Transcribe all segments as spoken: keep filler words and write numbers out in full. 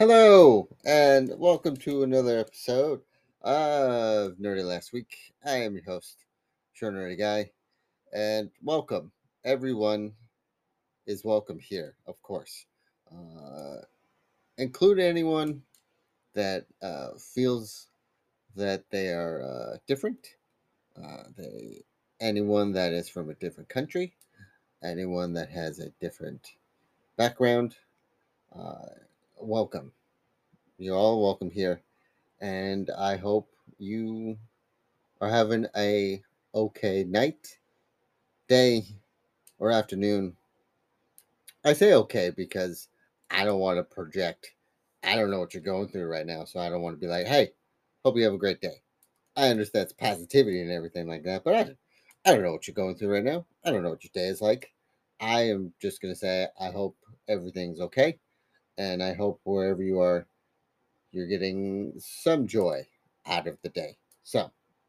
Hello, and welcome to another episode of Nerdy Last Week. I am your host, Sure Nerdy Guy, and welcome. Everyone is welcome here, of course, uh, include anyone that uh, feels that they are uh, different. Uh, they, anyone that is from a different country, anyone that has a different background. Uh, Welcome. You're all welcome here, and I hope you are having a okay night, day, or afternoon. I say okay because I don't want to project. I don't know what you're going through right now, so I don't want to be like, "Hey, hope you have a great day." I understand it's positivity and everything like that, but I, I don't know what you're going through right now. I don't know what your day is like. I am just gonna say I hope everything's okay, and I hope wherever you are, you're getting some joy out of the day. So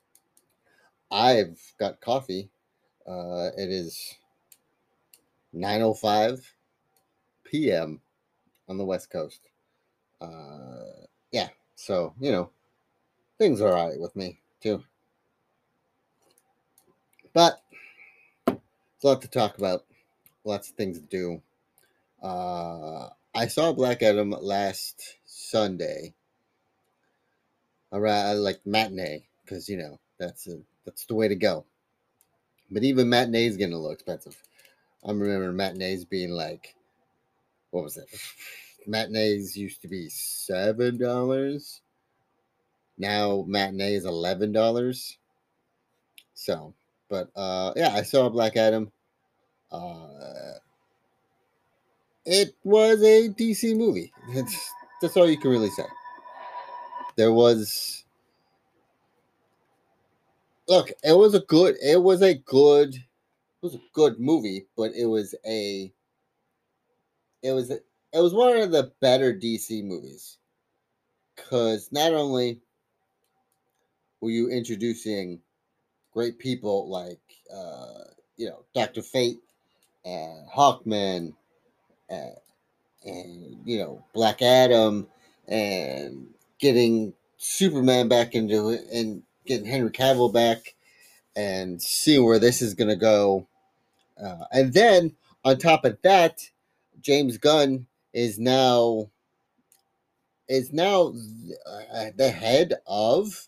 I've got coffee. Uh, it is nine oh five p m on the West Coast. Uh, yeah, so, you know, things are all right with me, too. But it's a lot to talk about, lots of things to do. Uh, I saw Black Adam last Sunday, around like matinee, because, you know, that's, a, that's the way to go. But even matinee is getting a little expensive. I'm remembering matinees being like, what was it? Matinees used to be seven dollars. Now matinee is eleven dollars. So, but uh, yeah, I saw Black Adam. Uh, it was a D C movie. That's that's all you can really say. There was look. It was a good. It was a good. It was a good movie, but it was a. It was. A, it was one of the better D C movies because not only were you introducing great people like uh, you know Doctor Fate and Hawkman and, and you know Black Adam and getting Superman back into it and getting Henry Cavill back and seeing where this is gonna go. Uh, and then on top of that, James Gunn is now is now uh, the head of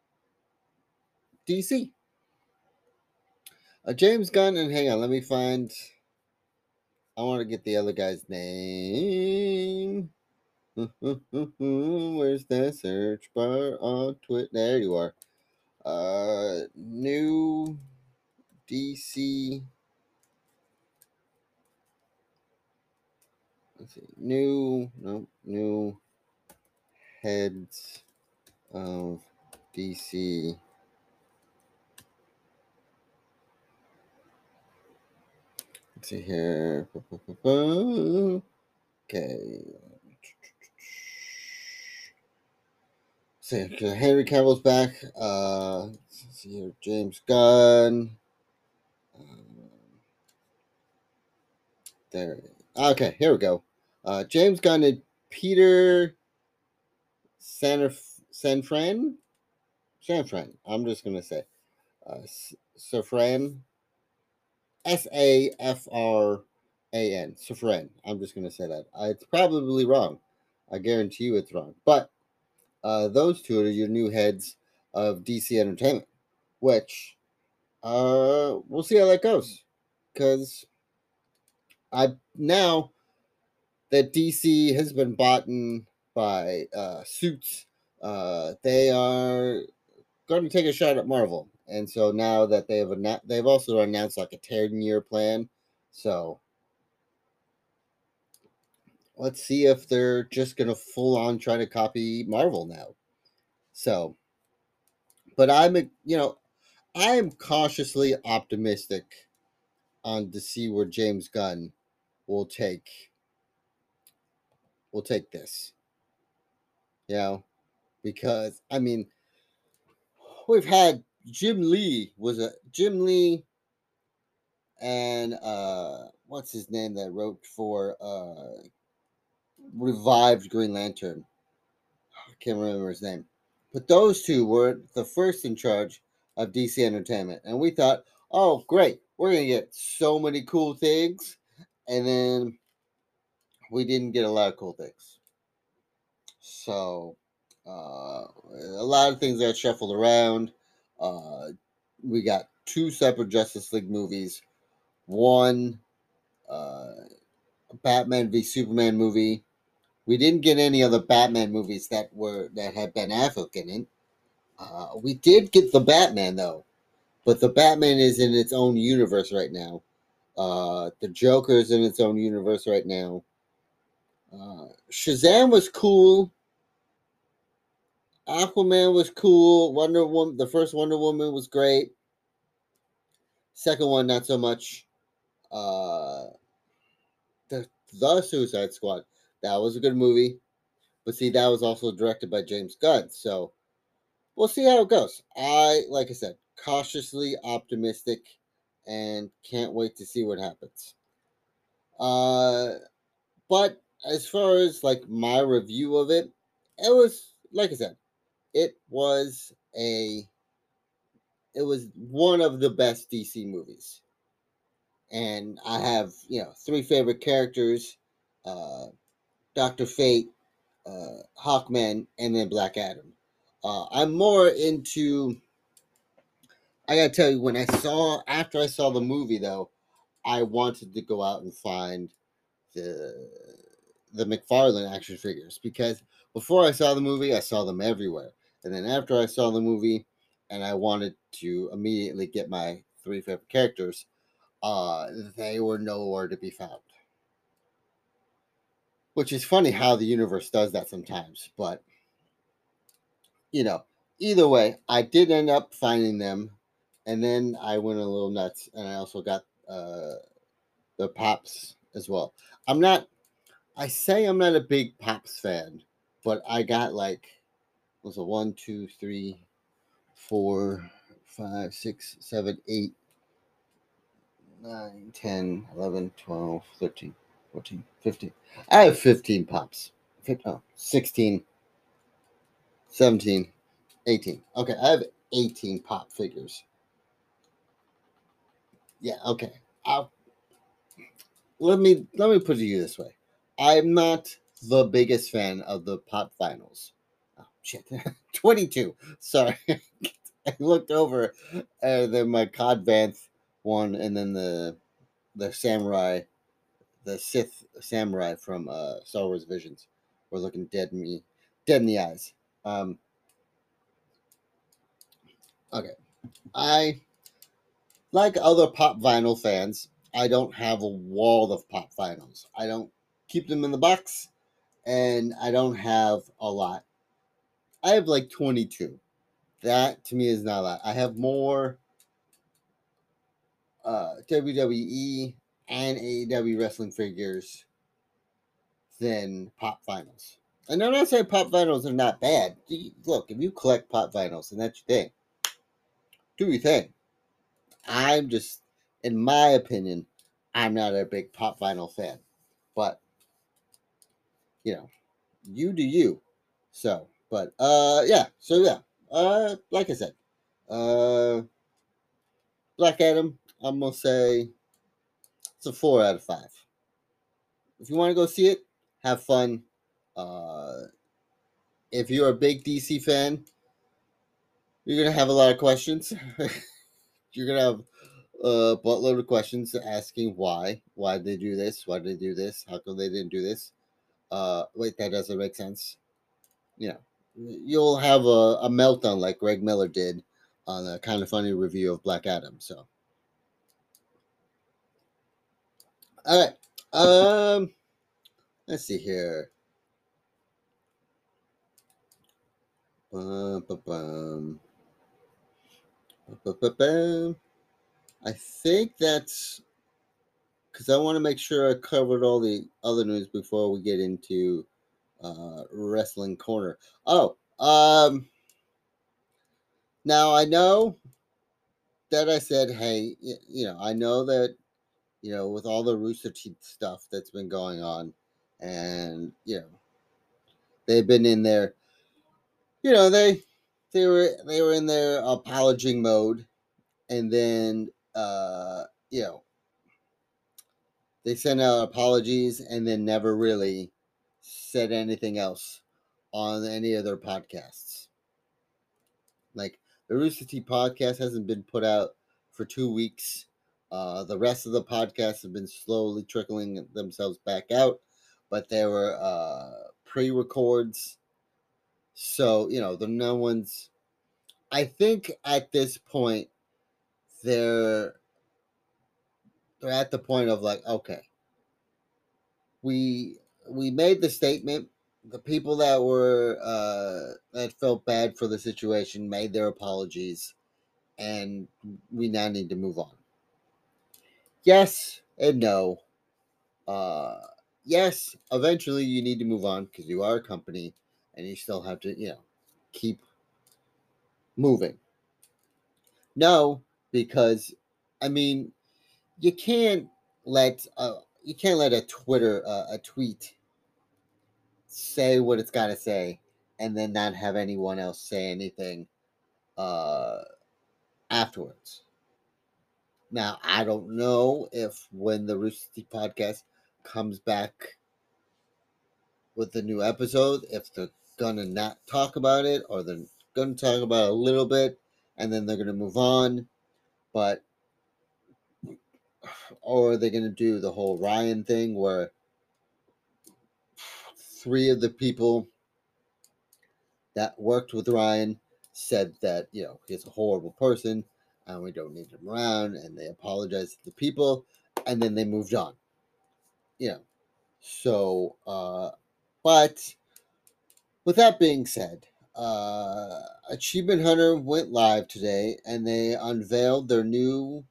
D C. Uh, James Gunn and hang on, let me find. I want to get the other guy's name. Where's the search bar on Twitter? There you are. Uh, new D C. Let's see. New, no, new heads of D C. Let's see here. Okay. See, okay, Henry Cavill's back. Uh, let's see here. James Gunn. Um, there. Okay, here we go. Uh, James Gunn and Peter San Sanfran. Sanfran. I'm just gonna say, uh, Safran. S A F R A N. Safran. I'm just gonna say that. Uh, it's probably wrong. I guarantee you it's wrong. But uh, those two are your new heads of D C Entertainment, which uh, we'll see how that goes. Because I now that D C has been bought in by uh, Suits, uh, they are going to take a shot at Marvel. And so now that they have annou- they've also announced like a ten year plan. So let's see if they're just going to full on try to copy Marvel now. So, but I'm you know I am cautiously optimistic on to see where James Gunn will take will take this. You know, because I mean we've had Jim Lee was a Jim Lee and uh what's his name that wrote for uh revived Green Lantern. I can't remember his name. But those two were the first in charge of D C Entertainment. And we thought, oh, great, we're going to get so many cool things. And then we didn't get a lot of cool things. So uh, a lot of things got shuffled around. Uh, we got two separate Justice League movies. One uh, Batman v Superman movie. We didn't get any other Batman movies that were that had Ben Affleck in it. Uh, we did get the Batman though, but the Batman is in its own universe right now. Uh, the Joker is in its own universe right now. Uh, Shazam was cool. Aquaman was cool. Wonder Woman, the first Wonder Woman was great. Second one, not so much. Uh, the the Suicide Squad, that was a good movie, but see, that was also directed by James Gunn. So we'll see how it goes. I, like I said, cautiously optimistic, and can't wait to see what happens. Uh, but as far as like my review of it, it was like I said, it was a it was one of the best D C movies. And I have, you know, three favorite characters, uh, Doctor Fate, uh, Hawkman, and then Black Adam. Uh, I'm more into. I gotta tell you, when I saw after I saw the movie though, I wanted to go out and find the the McFarlane action figures because before I saw the movie, I saw them everywhere, and then after I saw the movie, and I wanted to immediately get my three favorite characters, uh, they were nowhere to be found. Which is funny how the universe does that sometimes, but you know, either way, I did end up finding them, and then I went a little nuts, and I also got uh, the Pops as well. I'm not. I say I'm not a big Pops fan, but I got like was a one, two, three, four, five, six, seven, eight, nine, ten, eleven, twelve, thirteen, fourteen, fifteen. I have fifteen Pops. fifteen, oh, sixteen, seventeen, eighteen. Okay, I have eighteen Pop figures. Yeah, okay. I'll, let me let me put it to you this way. I'm not the biggest fan of the Pop Finals. Oh shit. twenty-two. Sorry. I looked over and then my Cod Vanth one and then the the samurai the Sith samurai from uh Star Wars Visions were looking dead in me dead in the eyes. Um okay. I like other pop vinyl fans, I don't have a wall of pop vinyls. I don't keep them in the box, and I don't have a lot. I have like twenty-two. That to me is not a lot. I have more uh, W W E and A E W wrestling figures than pop vinyls. And I'm not saying pop vinyls are not bad. Look, if you collect pop vinyls and that's your thing, do your thing. I'm just, in my opinion, I'm not a big pop vinyl fan. But you know, you do you. So, but uh, yeah. So yeah. Uh, like I said, uh, Black Adam. I'm gonna say it's a four out of five. If you want to go see it, have fun. Uh, if you're a big D C fan, you're gonna have a lot of questions. You're gonna have a buttload of questions asking why, why did they do this, why did they do this, how come they didn't do this. Uh, wait, that doesn't make sense. You know, you'll have a, a meltdown like Greg Miller did on a kind of funny review of Black Adam. So, all right, um, let's see here. Bum, bum, bum. Bum, bum, bum. I think that's because I want to make sure I covered all the other news before we get into uh, Wrestling Corner. Oh, um, now I know that I said, hey, you know, I know that, you know, with all the Rooster Teeth stuff that's been going on, and you know they've been in their, you know they they were they were in their apology mode, and then uh, you know they sent out apologies and then never really said anything else on any of their podcasts. Like the Rooster Teeth podcast hasn't been put out for two weeks. Uh, the rest of the podcasts have been slowly trickling themselves back out, but there were uh, pre-records, so you know the no one's. I think at this point they're they're at the point of like, okay, we we made the statement. The people that were uh, that felt bad for the situation made their apologies, and we now need to move on. Yes and no. Uh, yes, eventually you need to move on because you are a company, and you still have to, you know, keep moving. No, because I mean, you can't let uh, you can't let a Twitter uh, a tweet say what it's got to say and then not have anyone else say anything uh, afterwards. Now, I don't know if when the Rooster Teeth podcast comes back with the new episode, if they're gonna not talk about it or they're gonna talk about it a little bit and then they're gonna move on, but or they're gonna do the whole Ryan thing where three of the people that worked with Ryan said that, you know, he's a horrible person and we don't need him around, and they apologized to the people and then they moved on. You know. So uh but with that being said, uh Achievement Hunter went live today and they unveiled their new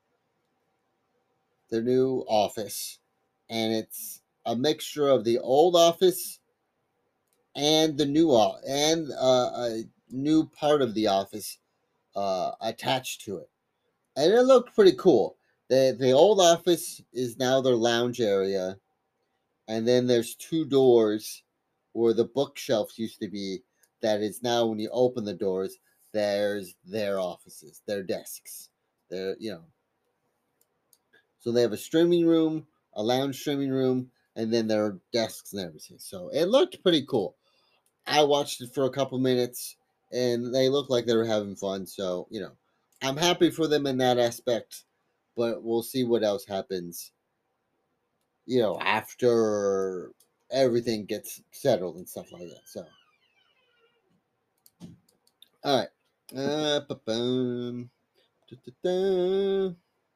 their new office, and it's a mixture of the old office and the new office and uh, a new part of the office uh, attached to it, and it looked pretty cool. the The old office is now their lounge area, and then there's two doors where the bookshelves used to be. That is now, when you open the doors, there's their offices, their desks, their, you know. So they have a streaming room, a lounge streaming room, and then their desks and everything. So it looked pretty cool. I watched it for a couple minutes, and they looked like they were having fun. So you know, I'm happy for them in that aspect. But we'll see what else happens. You know, after everything gets settled and stuff like that. So, all right. Uh, ba-bum. Da-da-da.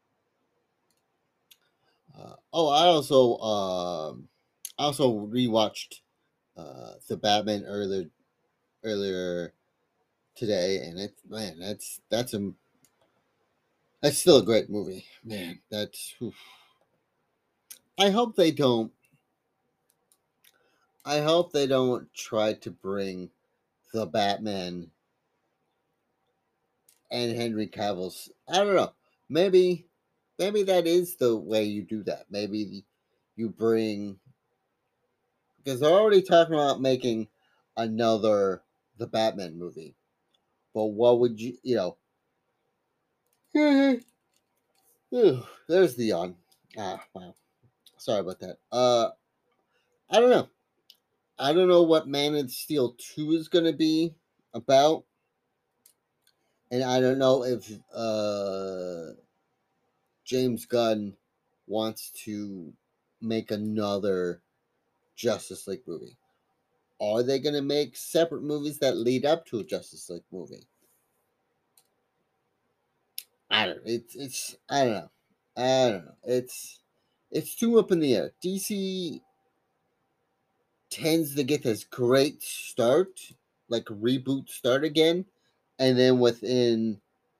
Uh, oh, I also um, I also rewatched uh, the Batman earlier earlier today, and it man, that's that's a that's still a great movie, man. That's oof. I hope they don't. I hope they don't try to bring the Batman and Henry Cavill's. I don't know. Maybe, maybe that is the way you do that. Maybe you bring, because they're already talking about making another the Batman movie. But what would you, you know? There's the yawn. Ah, wow. Sorry about that. Uh, I don't know. I don't know what Man of Steel two is going to be about. And I don't know if uh, James Gunn wants to make another Justice League movie. Are they going to make separate movies that lead up to a Justice League movie? I don't. It's it's. I don't know. I don't know. It's it's too up in the air. D C tends to get this great start, like reboot start again, and then within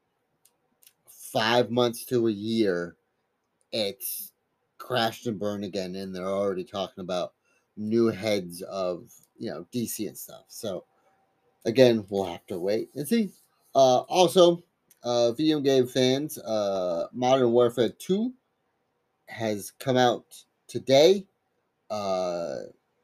five months to a year, it's crashed and burned again, and they're already talking about new heads of, you know, D C and stuff. So again, we'll have to wait and see. Uh, also, uh, video game fans, uh, Modern Warfare two has come out today. Uh,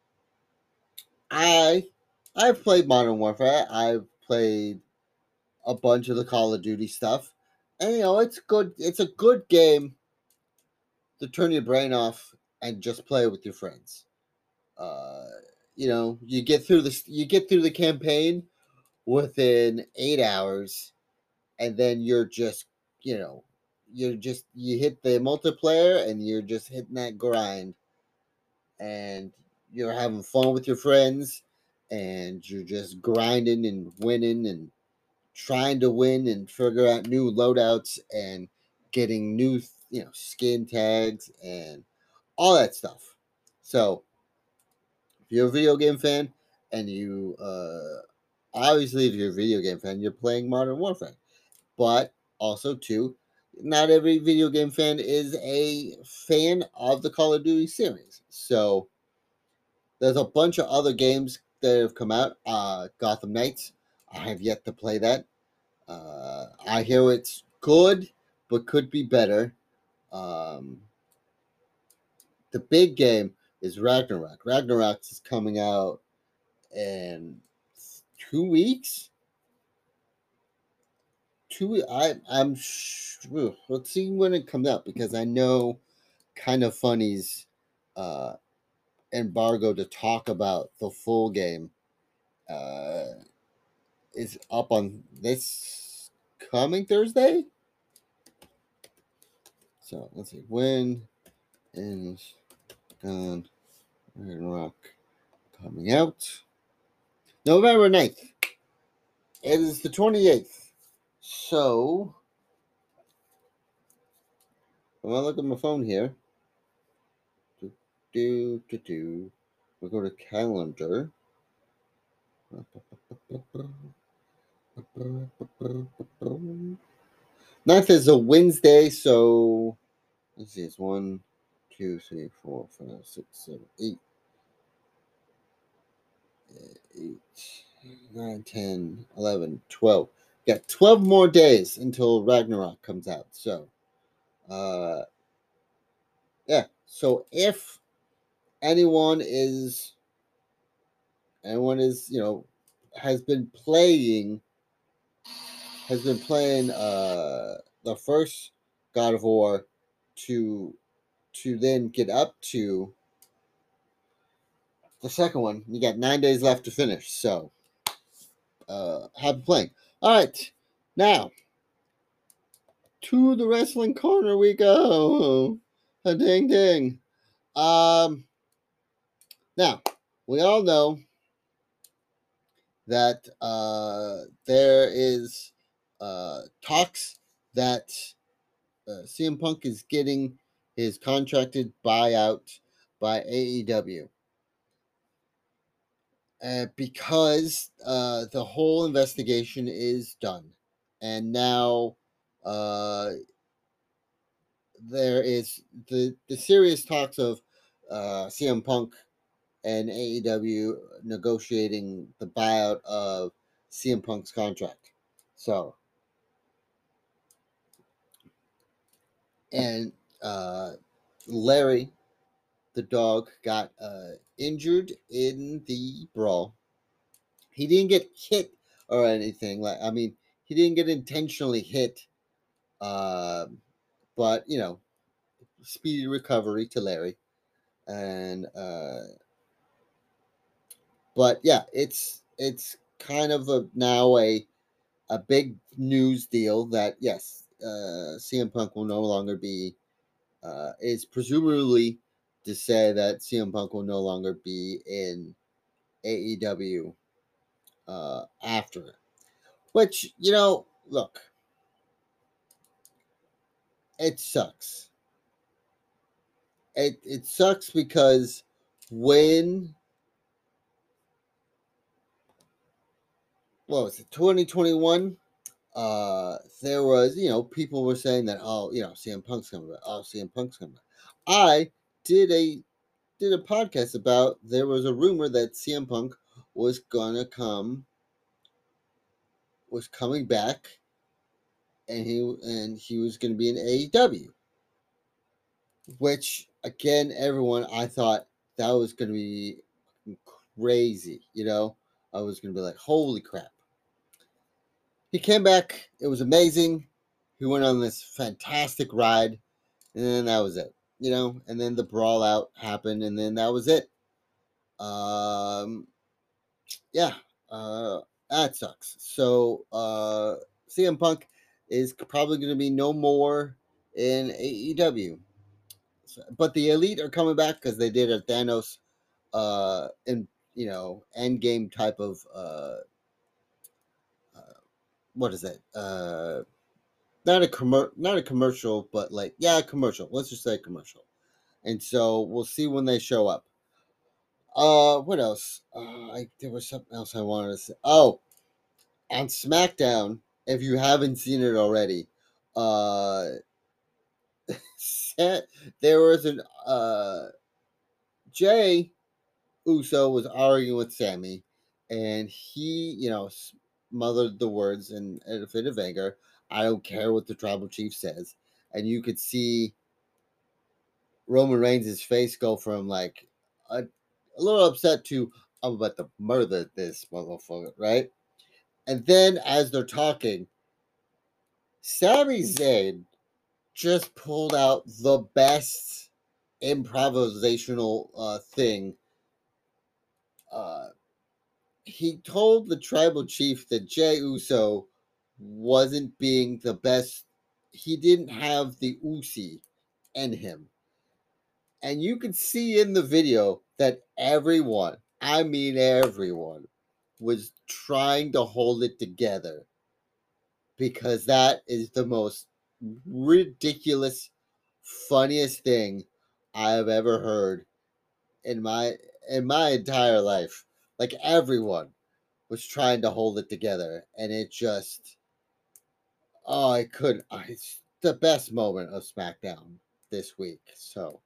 I I've played Modern Warfare. I've played a bunch of the Call of Duty stuff, and you know it's good. It's a good game to turn your brain off and just play with your friends. Uh, you know, you get through this. You get through the campaign within eight hours, and then you're just, you know, you're just you hit the multiplayer, and you're just hitting that grind, and you're having fun with your friends, and you're just grinding and winning and trying to win and figure out new loadouts and getting new, you know, skin tags and all that stuff. So if you're a video game fan and you uh obviously if you're a video game fan, you're playing Modern Warfare. But also too, not every video game fan is a fan of the Call of Duty series. So there's a bunch of other games that have come out. Uh Gotham Knights. I have yet to play that. Uh, I hear it's good, but could be better. Um, the big game is Ragnarok. Ragnarok is coming out in two weeks. Two. I. I'm. Sh- let's see when it comes out because I know Kind of Funny's uh, embargo to talk about the full game uh, is up on this coming Thursday. So let's see when is gone Ragnarok coming out November ninth. It is the twenty-eighth. So, I'm going to look at my phone here. Do, do, do, do. We go to calendar. ninth is a Wednesday, so let's see, it's one, two, three, four, five, six, seven, eight, eight, nine, ten, eleven, twelve. Got twelve more days until Ragnarok comes out. So, uh, yeah. So if anyone is anyone is you know has been playing has been playing uh the first God of War to to then get up to the second one, you got nine days left to finish. So, uh, happy playing. All right, now to the wrestling corner we go. A ding ding. Um, now we all know that uh, there is uh, talks that uh, C M Punk is getting his contracted buyout by A E W. Uh, because uh, the whole investigation is done. And now uh, there is the, the serious talks of uh, C M Punk and A E W negotiating the buyout of C M Punk's contract. So, and uh, Larry, the dog, got uh, injured in the brawl. He didn't get hit or anything. Like I mean, he didn't get intentionally hit. Uh, but you know, speedy recovery to Larry. And uh, but yeah, it's it's kind of a now a a big news deal that yes, uh, C M Punk will no longer be uh, is presumably to say that C M Punk will no longer be in A E W uh, after it. Which you know, look, it sucks. It it sucks because when what was it twenty twenty-one, uh there was, you know, people were saying that, oh, you know, C M Punk's coming back. Oh, C M Punk's coming back. I did a did a podcast about there was a rumor that C M Punk was gonna come was coming back and he and he was gonna be in A E W. Which again, everyone, I thought that was going to be crazy, you know? I was going to be like, holy crap. He came back. It was amazing. He went on this fantastic ride, and then that was it, you know? And then the brawl out happened, and then that was it. Um, yeah, uh, that sucks. So, uh, C M Punk is probably going to be no more in A E W. So, but the Elite are coming back because they did a Thanos, uh, in you know, end game type of uh, uh what is it? Uh, not a commer- not a commercial, but like yeah, a commercial. Let's just say commercial. And so we'll see when they show up. Uh, what else? Uh, I, there was something else I wanted to say. Oh, on SmackDown, if you haven't seen it already, uh, there was an uh, Jay Uso was arguing with Sammy, and he, you know, smothered the words in, in a fit of anger. I don't care what the tribal chief says, and you could see Roman Reigns' face go from like a, a little upset to I'm about to murder this motherfucker, right? And then as they're talking, Sami Zayn just pulled out the best improvisational uh, thing. Uh, he told the tribal chief that Jey Uso wasn't being the best. He didn't have the Usi in him. And you could see in the video that everyone, I mean everyone, was trying to hold it together because that is the most ridiculous, funniest thing I have ever heard in my in my entire life. Like everyone was trying to hold it together, and it just oh, I could. I, it's the best moment of SmackDown this week. So,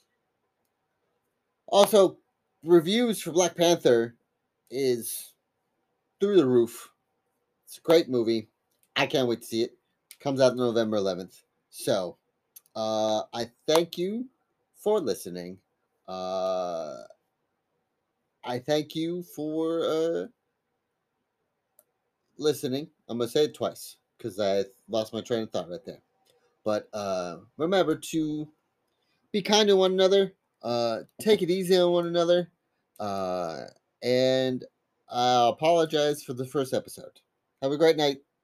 also, reviews for Black Panther is through the roof. It's a great movie. I can't wait to see it. Comes out November eleventh. So, uh, I thank you for listening. Uh, I thank you for uh, listening. I'm gonna say it twice because I lost my train of thought right there. But uh, remember to be kind to one another. Uh, take it easy on one another. Uh, and I apologize for the first episode. Have a great night.